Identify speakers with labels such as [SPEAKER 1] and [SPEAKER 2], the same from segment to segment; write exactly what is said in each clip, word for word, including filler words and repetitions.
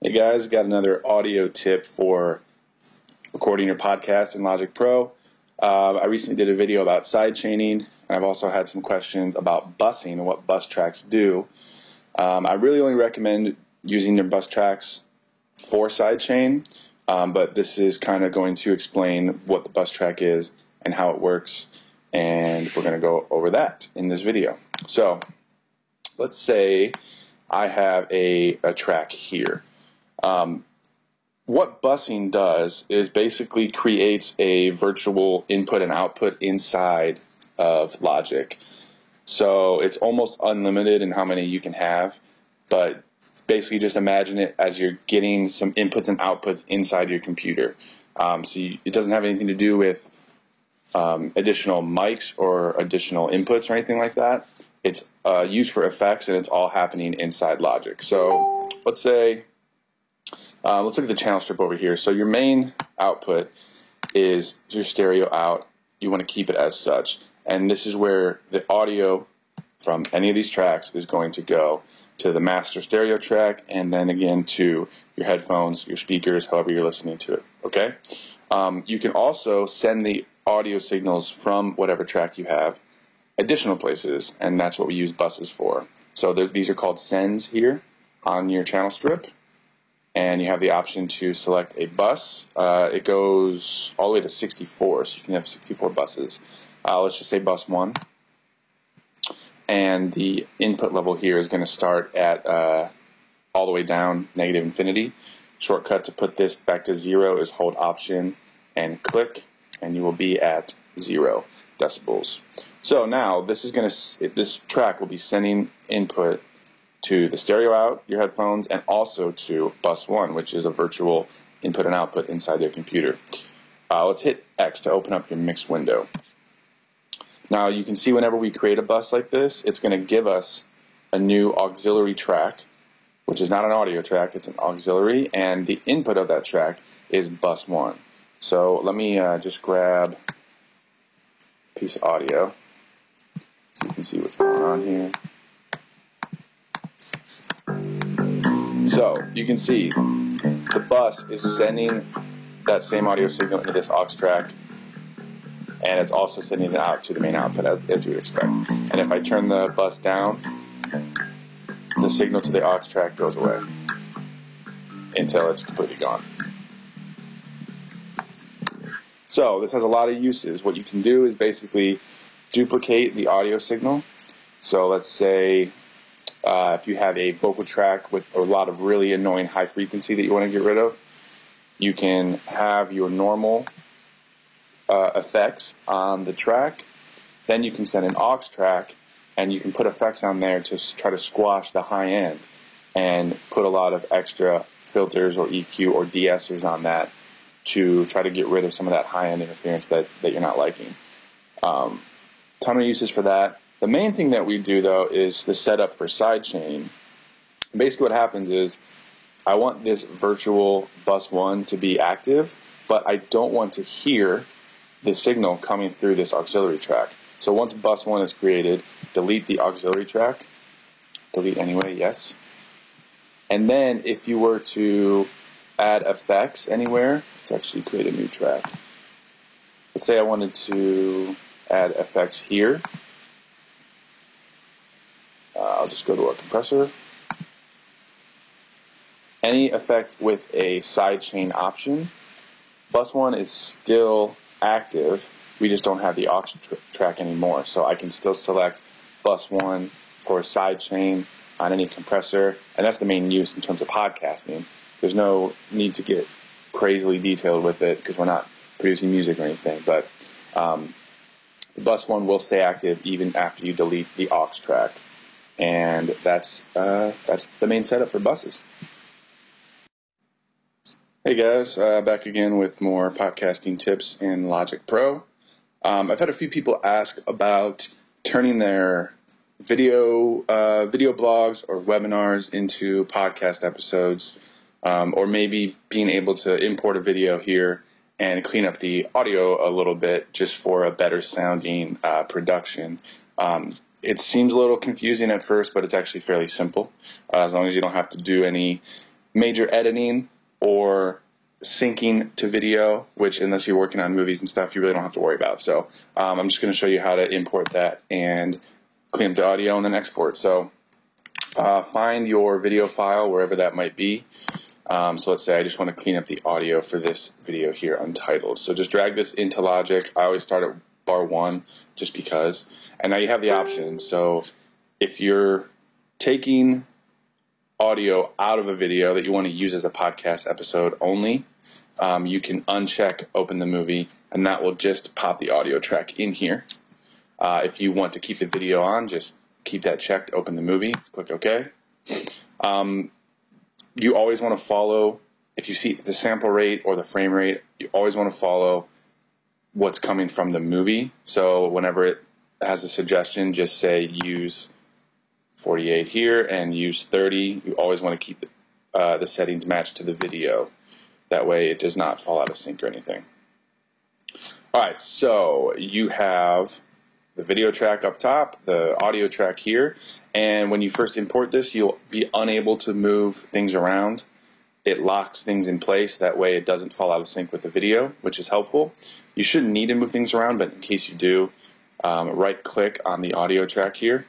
[SPEAKER 1] Hey guys, got another audio tip for recording your podcast in Logic Pro. Uh, I recently did a video about side chaining, and I've also had some questions about busing and what bus tracks do. Um, I really only recommend using your bus tracks for side chain, um, but this is kind of going to explain what the bus track is and how it works, and we're going to go over that in this video. So let's say I have a, a track here. Um, what busing does is basically creates a virtual input and output inside of Logic. So it's almost unlimited in how many you can have, but basically just imagine it as you're getting some inputs and outputs inside your computer. Um, so you, it doesn't have anything to do with um, additional mics or additional inputs or anything like that. It's uh, used for effects, and it's all happening inside Logic. So let's say Uh, let's look at the channel strip over here. So your main output is your stereo out. You want to keep it as such. And this is where the audio from any of these tracks is going to go to the master stereo track, and then again to your headphones, your speakers, however you're listening to it. Okay? Um, you can also send the audio signals from whatever track you have additional places, and that's what we use buses for. So there, these are called sends here on your channel strip. And you have the option to select a bus. Uh, it goes all the way to sixty-four, so you can have sixty-four buses. Uh, let's just say bus one. And the input level here is going to start at uh, all the way down, negative infinity. Shortcut to put this back to zero is hold option and click, and you will be at zero decibels. So now this is going to this track will be sending input to the stereo out, your headphones, and also to bus one, which is a virtual input and output inside their computer. Uh, let's hit X to open up your mix window. Now you can see whenever we create a bus like this, it's going to give us a new auxiliary track, which is not an audio track, it's an auxiliary, and the input of that track is bus one. So let me uh, just grab a piece of audio so you can see what's going on here. So you can see the bus is sending that same audio signal into this aux track, and it's also sending it out to the main output as, as you would expect. And if I turn the bus down, the signal to the aux track goes away until it's completely gone. So this has a lot of uses. What you can do is basically duplicate the audio signal. So let's say Uh, if you have a vocal track with a lot of really annoying high frequency that you want to get rid of, you can have your normal uh, effects on the track. Then you can send an aux track, and you can put effects on there to try to squash the high end and put a lot of extra filters or E Q or de-essers on that to try to get rid of some of that high end interference that, that you're not liking. Um, ton of uses for that. The main thing that we do, though, is the setup for sidechain. Basically what happens is I want this virtual bus one to be active, but I don't want to hear the signal coming through this auxiliary track. So once bus one is created, delete the auxiliary track. Delete anyway, yes. And then if you were to add effects anywhere, let's actually create a new track. Let's say I wanted to add effects here. Uh, I'll just go to our compressor. Any effect with a sidechain option, bus one is still active. We just don't have the aux tr track anymore. So I can still select bus one for a sidechain on any compressor, and that's the main use in terms of podcasting. There's no need to get crazily detailed with it because we're not producing music or anything. But um, bus one will stay active even after you delete the aux track. And that's uh, that's the main setup for buses. Hey guys, uh, back again with more podcasting tips in Logic Pro. Um, I've had a few people ask about turning their video uh, video blogs or webinars into podcast episodes, um, or maybe being able to import a video here and clean up the audio a little bit just for a better sounding uh, production. Um, It seems a little confusing at first, but it's actually fairly simple. Uh, as long as you don't have to do any major editing or syncing to video, which unless you're working on movies and stuff, you really don't have to worry about. So um, I'm just going to show you how to import that and clean up the audio and then export. So uh, find your video file wherever that might be. Um, so let's say I just want to clean up the audio for this video here, Untitled. So just drag this into Logic. I always start at bar one just because. And now you have the option. So if you're taking audio out of a video that you want to use as a podcast episode only, um, you can uncheck Open the Movie, and that will just pop the audio track in here. Uh, if you want to keep the video on, just keep that checked, Open the Movie, click OK. Um, you always want to follow, if you see the sample rate or the frame rate, you always want to follow what's coming from the movie. So whenever it has a suggestion, just say use forty-eight here and use thirty. You always want to keep the, uh, the settings matched to the video. That way it does not fall out of sync or anything. Alright, so you have the video track up top, the audio track here, and when you first import this, you'll be unable to move things around. It locks things in place, that way it doesn't fall out of sync with the video, which is helpful. You shouldn't need to move things around, but in case you do, um, right click on the audio track here,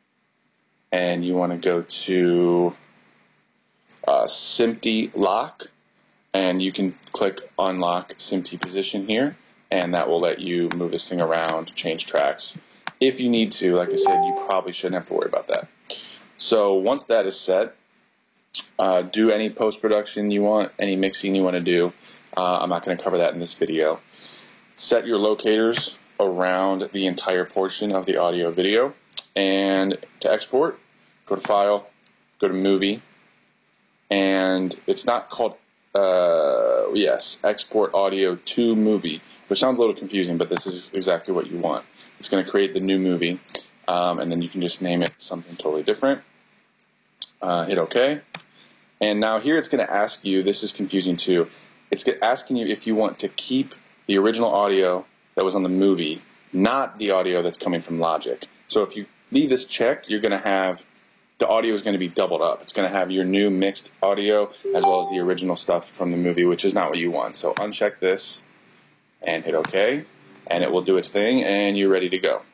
[SPEAKER 1] and you want to go to uh, SMPTE lock, and you can click unlock SMPTE position here, and that will let you move this thing around, change tracks. If you need to, like I said, you probably shouldn't have to worry about that. So once that is set, uh, do any post-production you want, any mixing you want to do. Uh, I'm not going to cover that in this video. Set your locators around the entire portion of the audio video, and to export, go to File, go to Movie, and it's not called Uh, yes, export audio to movie, which sounds a little confusing, but this is exactly what you want. It's going to create the new movie, um, and then you can just name it something totally different. Uh, hit OK. And now here it's going to ask you, this is confusing too, it's asking you if you want to keep the original audio that was on the movie, not the audio that's coming from Logic. So if you leave this checked, you're going to have the audio is going to be doubled up. It's going to have your new mixed audio as well as the original stuff from the movie, which is not what you want. So uncheck this and hit OK, and it will do its thing, and you're ready to go.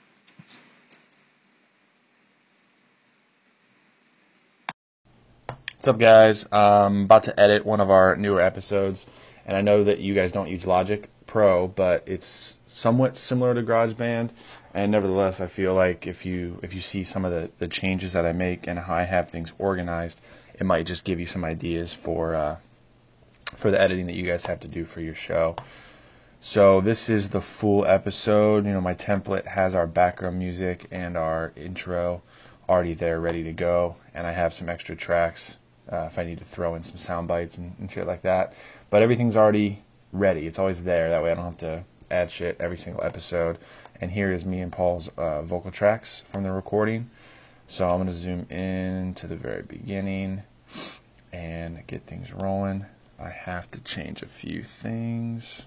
[SPEAKER 1] What's up, guys? I'm about to edit one of our newer episodes, and I know that you guys don't use Logic Pro, but it's somewhat similar to GarageBand. And nevertheless, I feel like if you if you see some of the, the changes that I make and how I have things organized, it might just give you some ideas for uh, for the editing that you guys have to do for your show. So this is the full episode. You know, my template has our background music and our intro already there, ready to go. And I have some extra tracks uh, if I need to throw in some sound bites and, and shit like that. But everything's already ready. It's always there. That way I don't have to add shit every single episode. And here is me and Paul's uh, vocal tracks from the recording. So I'm going to zoom in to the very beginning and get things rolling. I have to change a few things.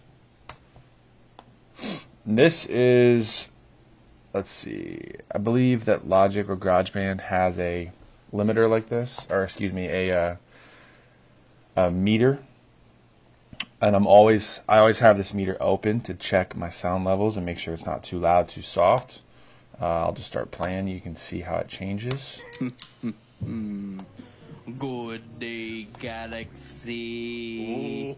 [SPEAKER 1] This is, let's see, I believe that Logic or GarageBand has a limiter like this, or excuse me, a, uh, a meter. And I'm always, I always have this meter open to check my sound levels and make sure it's not too loud, too soft. Uh, I'll just start playing. You can see how it changes.
[SPEAKER 2] Good day, Galaxy.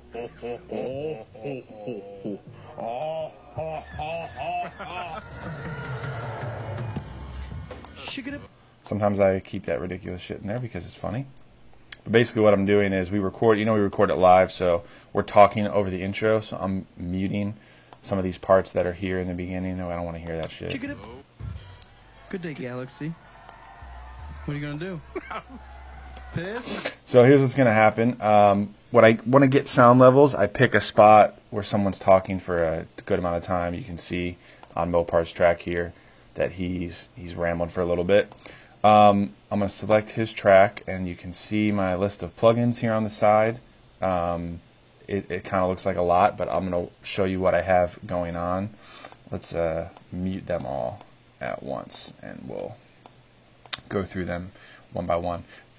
[SPEAKER 1] Sometimes I keep that ridiculous shit in there because it's funny. But basically what I'm doing is we record, you know we record it live, so we're talking over the intro, so I'm muting some of these parts that are here in the beginning. No, I don't want to hear that shit.
[SPEAKER 2] Good day, Galaxy. What are you going to do? Piss?
[SPEAKER 1] So here's what's going to happen. Um, when I want to get sound levels, I pick a spot where someone's talking for a good amount of time. You can see on Mopar's track here that he's he's rambling for a little bit. Um, I'm going to select his track, and you can see my list of plugins here on the side. Um, it it kind of looks like a lot, but I'm going to show you what I have going on. Let's uh, mute them all at once, and we'll go through them one by one.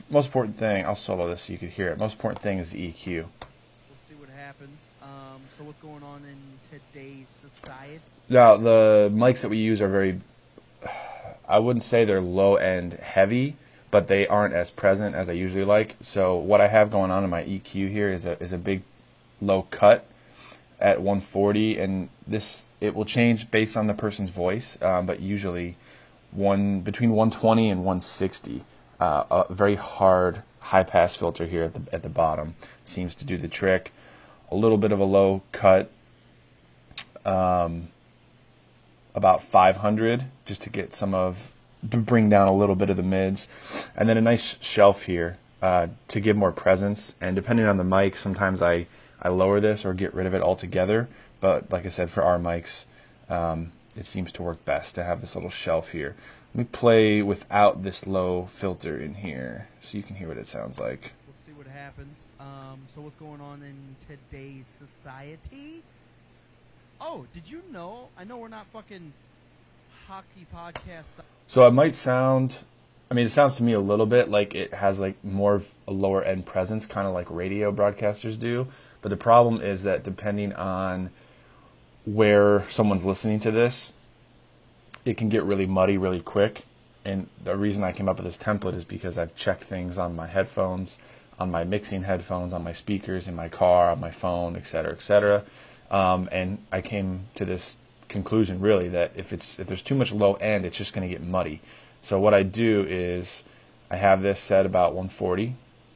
[SPEAKER 3] most important thing, I'll solo this so you could hear it. Most important thing is the E Q.
[SPEAKER 2] We'll see what happens. Um, so what's going on in today's society?
[SPEAKER 3] Now, the mics that we use are very, I wouldn't say they're low-end heavy, but they aren't as present as I usually like. So what I have going on in my E Q here is a is a big low cut at one forty, and this it will change based on the person's voice, um, but usually one between one twenty and one sixty. Uh, a very hard high pass filter here at the at the bottom seems to do the trick. A little bit of a low cut, um, about five hundred, just to get some of to bring down a little bit of the mids, and then a nice shelf here uh, to give more presence. And depending on the mic, sometimes I I lower this or get rid of it altogether. But like I said, for our mics, um, it seems to work best to have this little shelf here. Let me play without this low filter in here so you can hear what it sounds like.
[SPEAKER 2] We'll see what happens. Um, so what's going on in today's society? Oh, did you know? I know we're not fucking hockey podcast.
[SPEAKER 3] So it might sound, I mean, it sounds to me a little bit like it has like more of a lower end presence, kind of like radio broadcasters do. But the problem is that depending on where someone's listening to this, it can get really muddy really quick. And the reason I came up with this template is because I've checked things on my headphones, on my mixing headphones, on my speakers, in my car, on my phone, et cetera, et cetera. Um, and I came to this conclusion really that if it's if there's too much low end, it's just going to get muddy. So what I do is I have this set about one forty,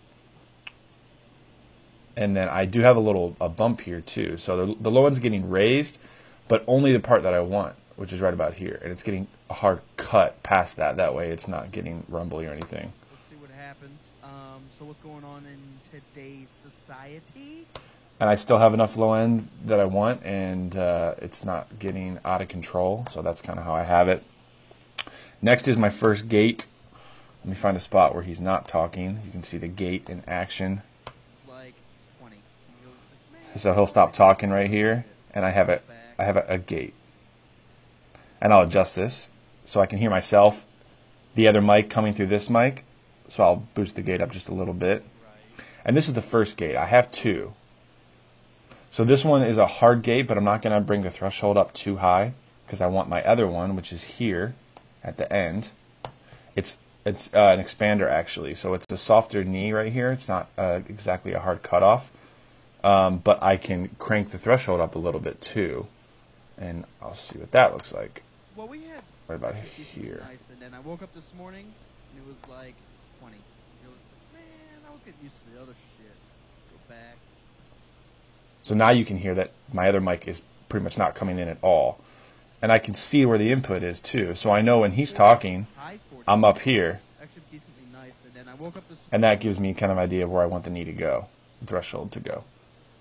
[SPEAKER 3] and then I do have a little a bump here too. So the, the low end's getting raised, but only the part that I want, which is right about here, and it's getting a hard cut past that. That way it's not getting rumbly or anything.
[SPEAKER 2] We'll see what happens. Um, so what's going on in today's society?
[SPEAKER 3] And I still have enough low end that I want, and uh, it's not getting out of control, so that's kind of how I have it. Next is my first gate. Let me find a spot where he's not talking. You can see the gate in action.
[SPEAKER 2] It's like twenty. He goes like,
[SPEAKER 3] So he'll stop talking right here, and I have a, I have a, a gate. And I'll adjust this so I can hear myself, the other mic coming through this mic, so I'll boost the gate up just a little bit.
[SPEAKER 2] Right.
[SPEAKER 3] And this is the first gate. I have two. So this one is a hard gate, but I'm not going to bring the threshold up too high because I want my other one, which is here at the end. It's it's uh, an expander actually, so it's a softer knee right here. It's not uh, exactly a hard cutoff, um, but I can crank the threshold up a little bit too, and I'll see what that looks like.
[SPEAKER 2] Well, we had
[SPEAKER 3] Right about
[SPEAKER 2] actually decently
[SPEAKER 3] here.
[SPEAKER 2] nice, and then I woke up this morning and it was like twenty. It was like, man, I was getting used to the other shit. Go back.
[SPEAKER 3] So now you can hear that my other mic is pretty much not coming in at all. And I can see where the input is too. So I know when he's talking,
[SPEAKER 2] High forty.
[SPEAKER 3] I'm up here.
[SPEAKER 2] Actually decently nice, and then I woke up this
[SPEAKER 3] And that gives me kind of an idea of where I want the knee to go, the threshold to go.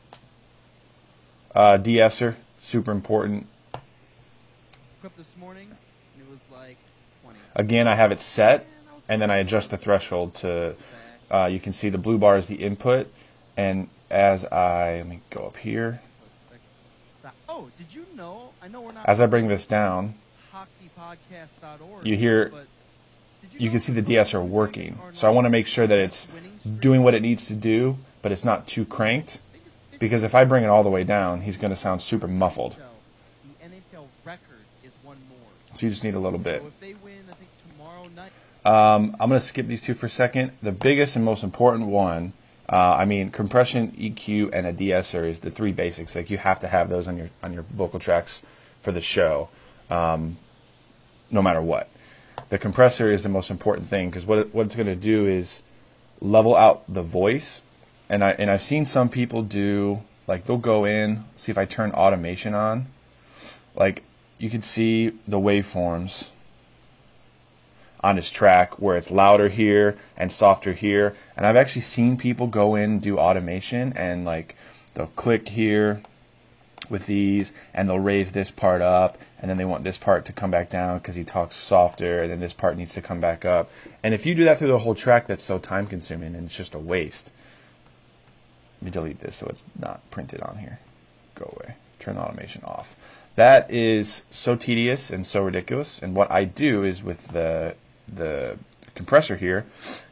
[SPEAKER 3] Uh, de-esser, super important.
[SPEAKER 2] woke up this morning and it was like twenty.
[SPEAKER 3] Again, I have it set, and then I adjust the threshold to, uh, you can see the blue bar is the input, and as I, let me go up here,
[SPEAKER 2] Oh, did you know? I know we're not
[SPEAKER 3] as I bring this down,
[SPEAKER 2] hockey podcast dot org.
[SPEAKER 3] you hear,
[SPEAKER 2] but did
[SPEAKER 3] you
[SPEAKER 2] know
[SPEAKER 3] can see the
[SPEAKER 2] that
[SPEAKER 3] de-esser
[SPEAKER 2] are
[SPEAKER 3] working.
[SPEAKER 2] not
[SPEAKER 3] So I want to make sure that it's
[SPEAKER 2] winning streak?
[SPEAKER 3] doing what it needs to do, but it's not too cranked,
[SPEAKER 2] I think it's fifty
[SPEAKER 3] because if I bring it all the way down, he's going to sound super muffled.
[SPEAKER 2] The N H L record is one more.
[SPEAKER 3] So you just need a little bit.
[SPEAKER 2] So if they win, I think tomorrow night.
[SPEAKER 3] Um, I'm going to skip these two for a second. The biggest and most important one, uh, I mean, compression, E Q, and a de-esser is the three basics. Like you have to have those on your on your vocal tracks for the show, um, no matter what. The compressor is the most important thing because what it, what it's going to do is level out the voice. And I and I've seen some people do, like they'll go in, see if I turn automation on, like you can see the waveforms on his track where it's louder here and softer here. And I've actually seen people go in and do automation and like they'll click here with these and they'll raise this part up and then they want this part to come back down because he talks softer and then this part needs to come back up. And if you do that through the whole track, that's so time consuming and it's just a waste. Let me delete this so it's not printed on here. Go away. Turn the automation off. That is so tedious and so ridiculous. And what I do is with the the compressor here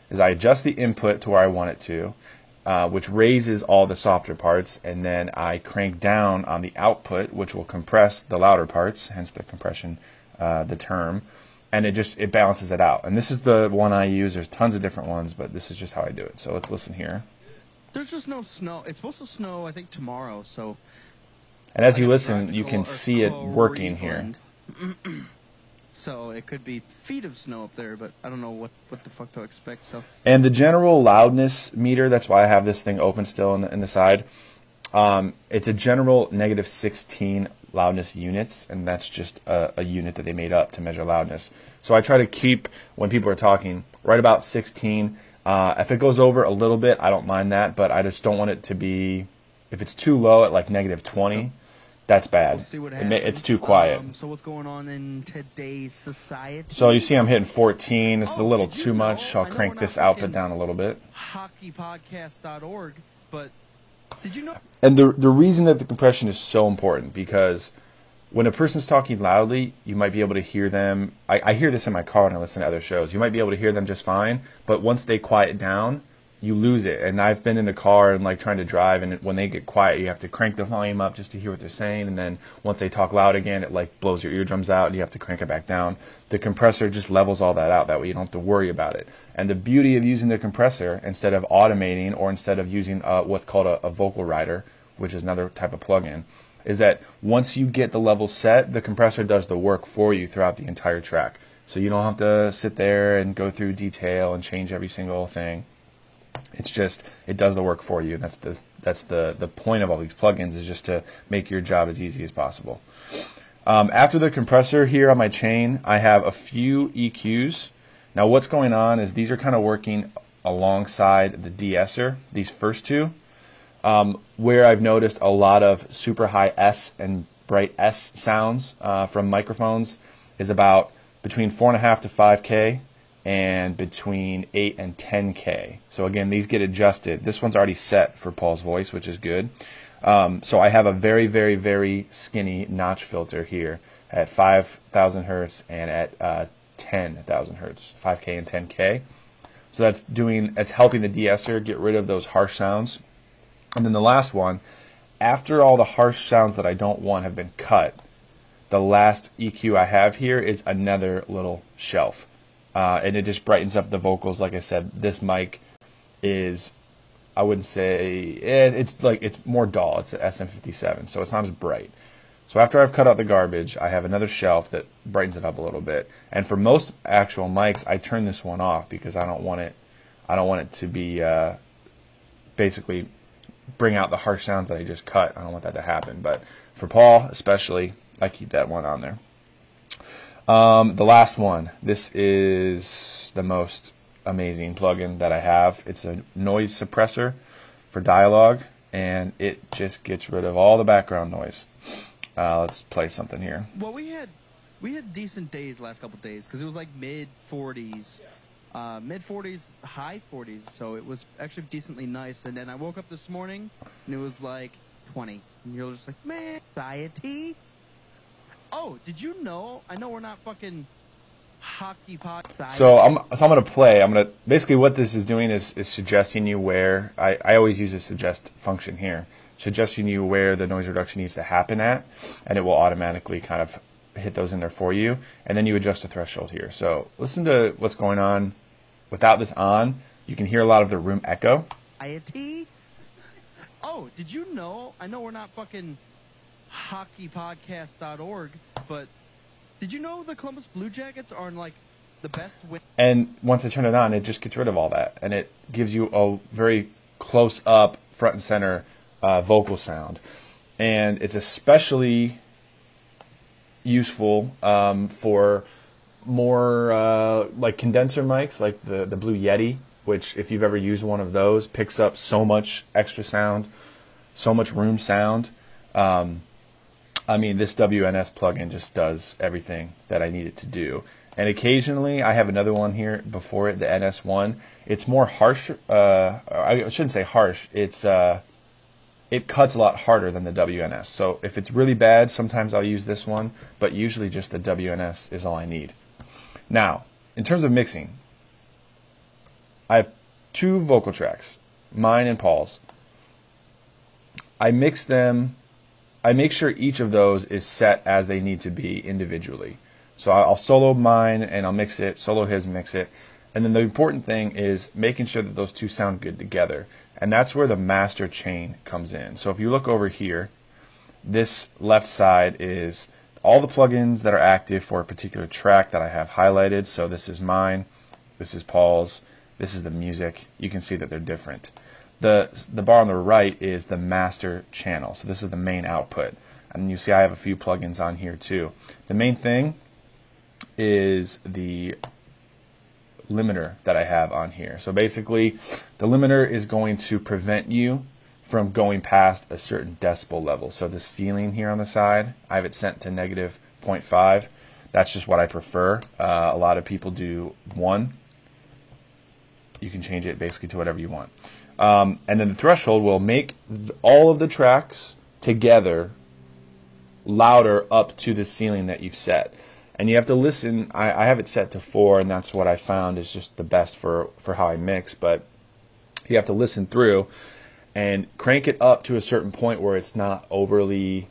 [SPEAKER 3] is I adjust the input to where I want it to, uh, which raises all the softer parts, and then I crank down on the output, which will compress the louder parts, hence the compression, uh, the term, and it just it balances it out. And this is the one I use. There's tons of different ones, but this is just how I do it. So let's listen here.
[SPEAKER 2] There's just no snow. It's supposed to snow, I think, tomorrow. So.
[SPEAKER 3] And as you listen, you can see it working here.
[SPEAKER 2] So it could be feet of snow up there, but I don't know what, what the fuck to expect. So.
[SPEAKER 3] And the general loudness meter, that's why I have this thing open still in the, in the side. Um, it's a general negative sixteen loudness units, and that's just a, a unit that they made up to measure loudness. So I try to keep, when people are talking, right about sixteen. Uh, if it goes over a little bit, I don't mind that, but I just don't want it to be, if it's too low at like negative twenty, that's bad.
[SPEAKER 2] We'll see what
[SPEAKER 3] it,
[SPEAKER 2] happens.
[SPEAKER 3] it's too quiet.
[SPEAKER 2] Um, so what's going on in today's society?
[SPEAKER 3] So you see I'm hitting fourteen. This is a
[SPEAKER 2] Oh,
[SPEAKER 3] little
[SPEAKER 2] did you
[SPEAKER 3] too
[SPEAKER 2] know-
[SPEAKER 3] much. I'll
[SPEAKER 2] I know
[SPEAKER 3] crank
[SPEAKER 2] we're
[SPEAKER 3] this
[SPEAKER 2] not
[SPEAKER 3] output
[SPEAKER 2] fucking
[SPEAKER 3] down a little bit.
[SPEAKER 2] hockey podcast dot org, but did you know?
[SPEAKER 3] And the the reason that the compression is so important, because when a person's talking loudly, you might be able to hear them. I, I hear this in my car when I listen to other shows. You might be able to hear them just fine, but once they quiet down, you lose it. And I've been in the car and like trying to drive, and when they get quiet, you have to crank the volume up just to hear what they're saying. And then once they talk loud again, it like blows your eardrums out, and you have to crank it back down. The compressor just levels all that out. That way you don't have to worry about it. And the beauty of using the compressor instead of automating, or instead of using uh, what's called a, a vocal rider, which is another type of plugin, is that once you get the level set, the compressor does the work for you throughout the entire track. So you don't have to sit there and go through detail and change every single thing. It's just, it does the work for you. That's the that's the, the point of all these plugins, is just to make your job as easy as possible. Um, after the compressor here on my chain, I have a few E Qs. Now what's going on is these are kind of working alongside the de-esser, these first two. Um, where I've noticed a lot of super high S and bright S sounds uh, from microphones is about between four point five to five K and between eight and ten K. So again, these get adjusted. This one's already set for Paul's voice, which is good. Um, so I have a very, very, very skinny notch filter here at five thousand hertz and at uh, ten thousand hertz, five K and ten K. So that's doing, it's helping the de-esser get rid of those harsh sounds. And then the last one, after all the harsh sounds that I don't want have been cut, the last E Q I have here is another little shelf. Uh, and it just brightens up the vocals. Like I said, this mic is, I wouldn't say, it, it's like, it's more dull. It's an S M fifty-seven, so it's not as bright. So after I've cut out the garbage, I have another shelf that brightens it up a little bit. And for most actual mics, I turn this one off because I don't want it, I don't want it to be uh, basically bring out the harsh sounds that I just cut. I don't want that to happen. But for Paul especially, I keep that one on there. Um, the last one, this is the most amazing plugin that I have. It's a noise suppressor for dialogue, and it just gets rid of all the background noise. Uh, let's play something here.
[SPEAKER 2] Well, we had we had decent days last couple days because it was like mid forties, uh, mid forties, high forties. So it was actually decently nice. And then I woke up this morning and it was like twenty, and you're just like, man, anxiety. Oh, did you know? I know we're not fucking hockey pot.
[SPEAKER 3] So I'm so I'm gonna play. I'm gonna basically what this is doing is is suggesting you where I I always use a suggest function here, suggesting you where the noise reduction needs to happen at, and it will automatically kind of hit those in there for you, and then you adjust the threshold here. So listen to what's going on without this on. You can hear a lot of the room echo.
[SPEAKER 2] Anxiety. Oh, did you know? I know we're not fucking hockey podcast dot org, but did you know the Columbus Blue Jackets are in like the best win?
[SPEAKER 3] And once I turn it on, it just gets rid of all that, and it gives you a very close up, front and center uh, vocal sound. And it's especially useful um, for more uh, like condenser mics, like the the Blue Yeti, which if you've ever used one of those, picks up so much extra sound, so much room sound. Um, I mean, this W N S plugin just does everything that I need it to do. And occasionally, I have another one here before it, the N S one. It's more harsh. Uh, I shouldn't say harsh. It's uh, it cuts a lot harder than the W N S. So if it's really bad, sometimes I'll use this one. But usually, just the W N S is all I need. Now, in terms of mixing, I have two vocal tracks, mine and Paul's. I mix them, I make sure each of those is set as they need to be individually. So I'll solo mine and I'll mix it, solo his, mix it. And then the important thing is making sure that those two sound good together. And that's where the master chain comes in. So if you look over here, this left side is all the plugins that are active for a particular track that I have highlighted. So this is mine, this is Paul's, this is the music. You can see that they're different. The, the bar on the right is the master channel. So this is the main output. And you see I have a few plugins on here too. The main thing is the limiter that I have on here. So basically, the limiter is going to prevent you from going past a certain decibel level. So the ceiling here on the side, I have it set to negative zero point five. That's just what I prefer. Uh, a lot of people do one. You can change it basically to whatever you want. Um, and then the threshold will make th all of the tracks together louder up to the ceiling that you've set. And you have to listen. I, I have it set to four, and that's what I found is just the best for, for how I mix. But you have to listen through and crank it up to a certain point where it's not overly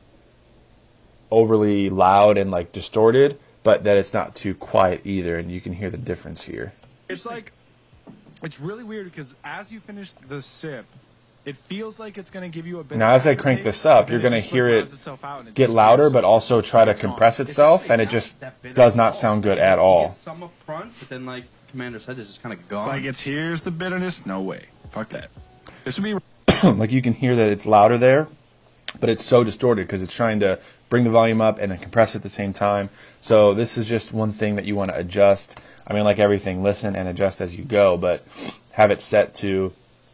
[SPEAKER 3] overly loud and like distorted, but that it's not too quiet either. And you can hear the difference here.
[SPEAKER 4] It's like, it's really weird because as you finish the sip, it feels like it's going to give you a bit.
[SPEAKER 3] Now, as I crank this up, you're going to hear it get louder, but also try to compress itself, and it just does not sound good at all.
[SPEAKER 2] Some up front, but then like Commander said, it's just kind of gone.
[SPEAKER 4] Like it's here's the bitterness. No way. Fuck that. This would be
[SPEAKER 3] like you can hear that it's louder there, but it's so distorted because it's trying to bring the volume up and then compress at the same time. So this is just one thing that you want to adjust. I mean, like everything, listen and adjust as you go, but have it set to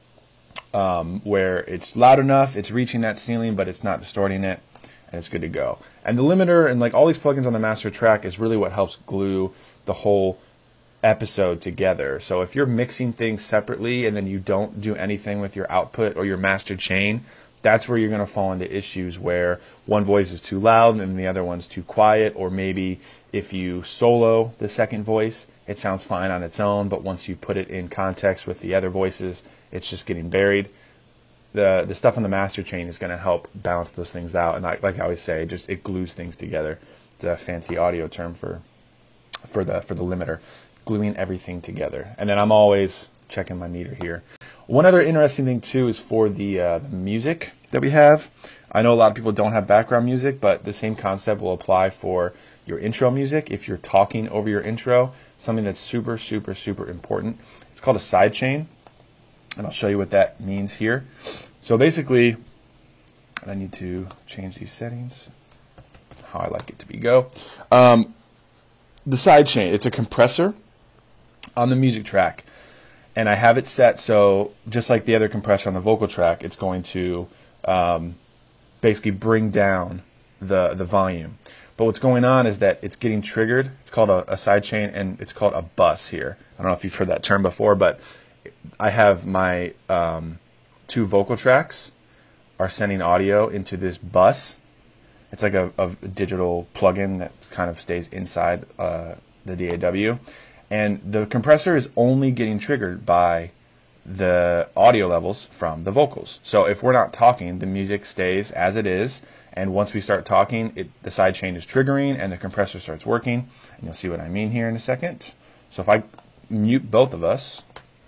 [SPEAKER 3] Um, where it's loud enough, it's reaching that ceiling, but it's not distorting it, and it's good to go. And the limiter and like all these plugins on the master track is really what helps glue the whole episode together. So if you're mixing things separately and then you don't do anything with your output or your master chain, that's where you're going to fall into issues where one voice is too loud and the other one's too quiet, or maybe if you solo the second voice, it sounds fine on its own, but once you put it in context with the other voices, it's just getting buried. The the stuff on the master chain is going to help balance those things out, and I, like I always say, just it glues things together. It's a fancy audio term for for the for the limiter, gluing everything together. And then I'm always checking my meter here. One other interesting thing too is for the, uh, the music that we have. I know a lot of people don't have background music, but the same concept will apply for your intro music. If you're talking over your intro, something that's super super super important. It's called a sidechain. And I'll show you what that means here. So basically, I need to change these settings, how I like it to be go. Um, the sidechain, it's a compressor on the music track. And I have it set so, just like the other compressor on the vocal track, it's going to um, basically bring down the, the volume. But what's going on is that it's getting triggered. It's called a, a sidechain, and it's called a bus here. I don't know if you've heard that term before, but I have my um, two vocal tracks are sending audio into this bus. It's like a, a digital plugin that kind of stays inside uh, the D A W. And the compressor is only getting triggered by the audio levels from the vocals. So if we're not talking, the music stays as it is. And once we start talking, it, the sidechain is triggering and the compressor starts working. And you'll see what I mean here in a second. So if I mute both of us,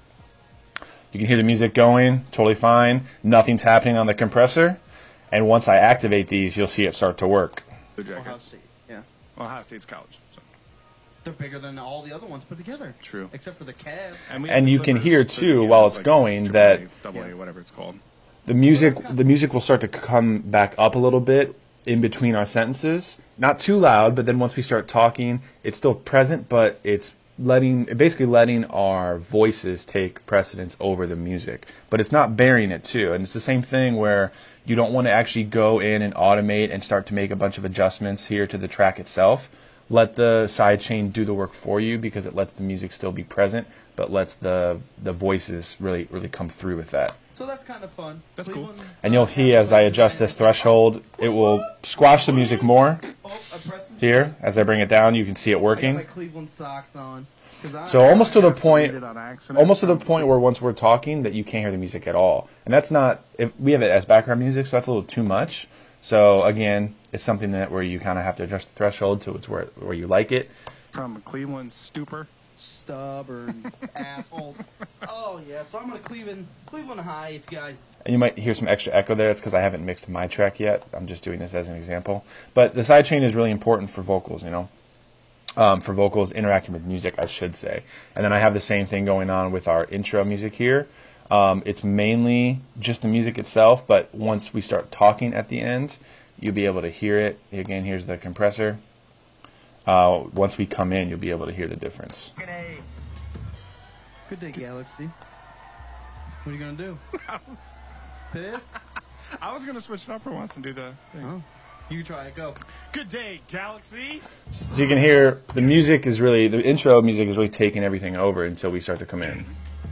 [SPEAKER 3] you can hear the music going, totally fine. Nothing's happening on the compressor. And once I activate these, you'll see it start to work.
[SPEAKER 2] Ohio State, yeah.
[SPEAKER 4] Ohio State's college. So.
[SPEAKER 2] They're bigger than all the other ones put together.
[SPEAKER 4] True.
[SPEAKER 2] Except for the Cavs.
[SPEAKER 4] And, we
[SPEAKER 3] and you can hear too, while it's
[SPEAKER 4] like
[SPEAKER 3] going,
[SPEAKER 4] triple A,
[SPEAKER 3] that
[SPEAKER 4] double A, whatever it's called.
[SPEAKER 3] the music the music will start to come back up a little bit in between our sentences. Not too loud, but then once we start talking, it's still present, but it's letting basically letting our voices take precedence over the music. But it's not burying it too. And it's the same thing where you don't want to actually go in and automate and start to make a bunch of adjustments here to the track itself. Let the sidechain do the work for you because it lets the music still be present, but lets the the voices really really come through with that.
[SPEAKER 2] So that's kind of fun.
[SPEAKER 4] That's
[SPEAKER 2] Cleveland,
[SPEAKER 4] cool.
[SPEAKER 3] And you'll see as I adjust this threshold, it will squash the music more.
[SPEAKER 2] Oh, I pressed some
[SPEAKER 3] Here, as I bring it down, you can see it
[SPEAKER 2] I got
[SPEAKER 3] working.
[SPEAKER 2] my Cleveland socks on.
[SPEAKER 3] So almost to the
[SPEAKER 4] I
[SPEAKER 3] point,
[SPEAKER 4] deleted on accident.
[SPEAKER 3] almost to the point where once we're talking that you can't hear the music at all. And that's not, if we have it as background music, so that's a little too much. So again, it's something that where you kind of have to adjust the threshold to it's where where you like it.
[SPEAKER 4] From Cleveland Stupor.
[SPEAKER 2] Stubborn assholes. Oh yeah, so I'm gonna Cleveland, Cleveland High. If you guys,
[SPEAKER 3] And you might hear some extra echo there. It's because I haven't mixed my track yet. I'm just doing this as an example. But the sidechain is really important for vocals, you know. Um, for vocals interacting with music, I should say. And then I have the same thing going on with our intro music here. Um, it's mainly just the music itself, but once we start talking at the end, you'll be able to hear it. Again, here's the compressor. Uh, once we come in, you'll be able to hear the difference.
[SPEAKER 2] good day, Galaxy. What are you gonna do? Pissed?
[SPEAKER 4] I was going to switch it up for once and do the thing.
[SPEAKER 2] Oh, you try it. Go.
[SPEAKER 4] Good day, Galaxy.
[SPEAKER 3] So you can hear the music is really, the intro music is really taking everything over until we start to come in.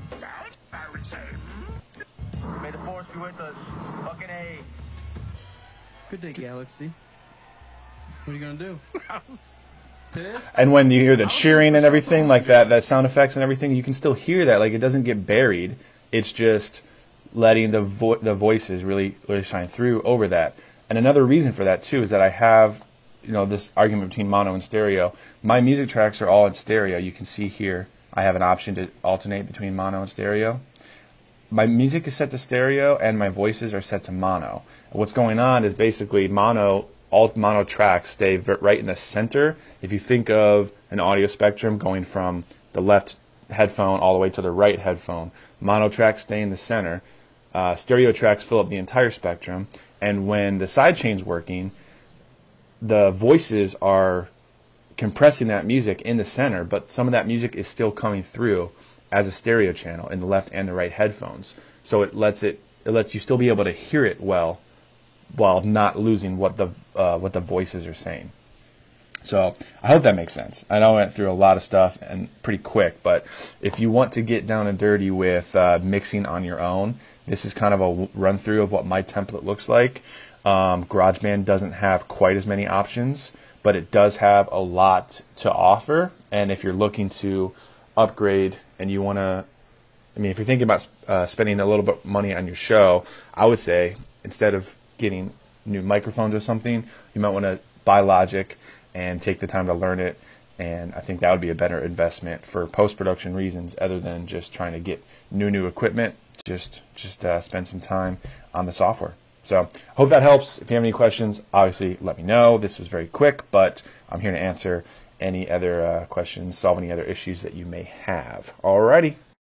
[SPEAKER 5] May the force be with us. Fucking A.
[SPEAKER 2] Good day, Galaxy. What are you gonna do? Pissed?
[SPEAKER 3] And when you hear the cheering and everything like that, that sound effects and everything, you can still hear that. Like it doesn't get buried. It's just letting the vo- the voices really really shine through over that. And another reason for that too is that I have, you know, this argument between mono and stereo. My music tracks are all in stereo. You can see here I have an option to alternate between mono and stereo. My music is set to stereo and my voices are set to mono. What's going on is basically mono, all mono tracks stay v- right in the center. If you think of an audio spectrum going from the left headphone all the way to the right headphone, mono tracks stay in the center. Uh, stereo tracks fill up the entire spectrum. And when the sidechain's working, the voices are compressing that music in the center, but some of that music is still coming through as a stereo channel in the left and the right headphones. So it lets it it lets you still be able to hear it well while not losing what the uh, what the voices are saying. So I hope that makes sense. I know I went through a lot of stuff and pretty quick, but if you want to get down and dirty with uh, mixing on your own, this is kind of a run through of what my template looks like. Um, GarageBand doesn't have quite as many options, but it does have a lot to offer. And if you're looking to upgrade and you want to, I mean, if you're thinking about uh, spending a little bit of money on your show, I would say instead of getting new microphones or something, you might want to buy Logic and take the time to learn it. And I think that would be a better investment for post-production reasons other than just trying to get new, new equipment. Just just uh, spend some time on the software. So I hope that helps. If you have any questions, obviously let me know. This was very quick, but I'm here to answer any other uh, questions, solve any other issues that you may have. Alrighty.